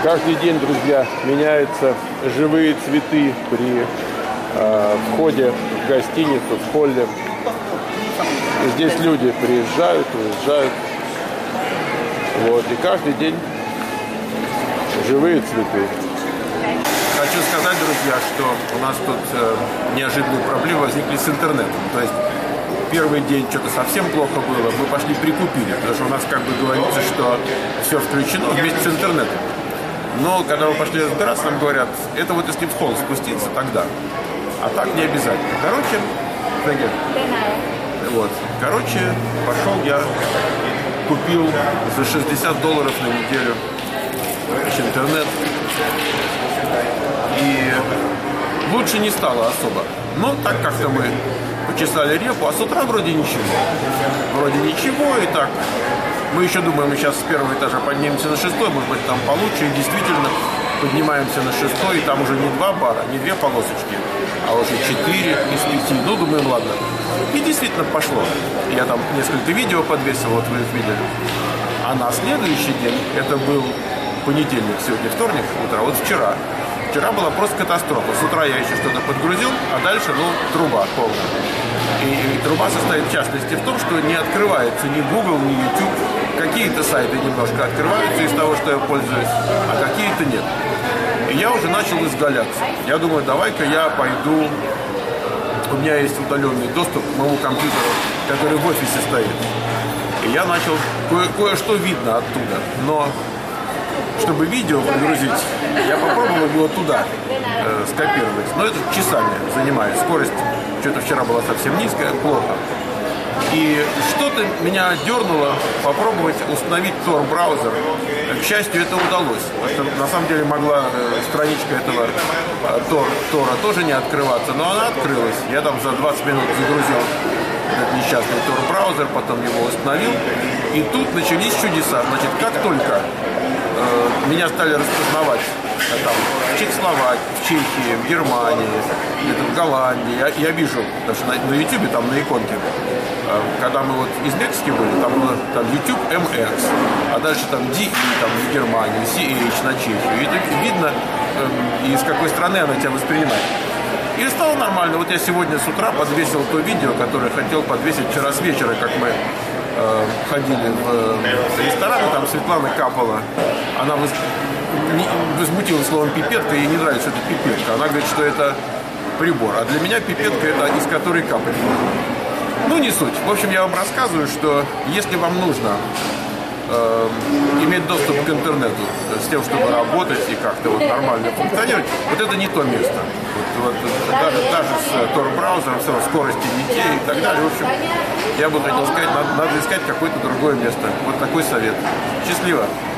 Каждый день, друзья, меняются живые цветы при входе в гостиницу, в холле. И здесь люди приезжают, уезжают. Вот, и каждый день живые цветы. Хочу сказать, друзья, что у нас тут неожиданные проблемы возникли с интернетом. То есть первый день что-то совсем плохо было, мы пошли прикупили, потому что у нас как бы говорится, что все включено вместе с интернетом. Но когда мы пошли разбираться, нам говорят, это вот если в холл спуститься, тогда. А так не обязательно. Короче, пошел я, купил за $60 на неделю интернет. И лучше не стало особо. Но так как-то мы почесали репу, а с утра вроде ничего. И так. Мы еще думаем, мы сейчас с первого этажа поднимемся на 6-й, может быть там получше. И действительно поднимаемся на 6-й, и там уже не 2 бара, не 2 полосочки, а уже 4 из 5. Ну, думаем, ладно. И действительно пошло. Я там несколько видео подвесил, вот вы их видели. А на следующий день, это был понедельник, сегодня вторник, утро, вот вчера была просто катастрофа. С утра я еще что-то подгрузил, а дальше, труба полная. И труба состоит в частности в том, что не открывается ни Google, ни YouTube. Какие-то сайты немножко открываются из того, что я пользуюсь, а какие-то нет. И я уже начал изгаляться. Я думаю, давай-ка я пойду. У меня есть удаленный доступ к моему компьютеру, который в офисе стоит. И я начал, кое-что видно оттуда. Но чтобы видео прогрузить, я попробовал его туда скопировать. Но это часами занимает. Скорость что-то вчера была совсем низкая, плохо. И что-то меня дернуло попробовать установить Tor-браузер. К счастью, это удалось. Потому что, на самом деле могла страничка этого Тора тоже не открываться, но она открылась. Я там за 20 минут загрузил этот несчастный Tor-браузер, потом его установил. И тут начались чудеса. Значит, как только меня стали распознавать там, в Чехословакии, в Чехии, в Германии, где-то в Голландии. Я вижу, потому что на YouTube, там на иконке, когда мы вот из Мексики были, там было там YouTube MX, а дальше там DE, там в Германии, CH на Чехию. И так видно, из какой страны она тебя воспринимает. И стало нормально. Вот я сегодня с утра подвесил то видео, которое хотел подвесить вчера с вечера, как мы ходили в ресторан, и там Светлана капала. Она возмутилась словом пипетка, ей не нравится эта пипетка. Она говорит, что это прибор. А для меня пипетка это из которой капать можно. Ну, не суть. В общем, я вам рассказываю, что если вам нужно иметь доступ к интернету с тем, чтобы работать и как-то вот нормально функционировать, вот это не то место. Даже с Tor-браузером, скорости не те и так далее. В общем, я бы хотел сказать, надо искать какое-то другое место. Вот такой совет. Счастливо!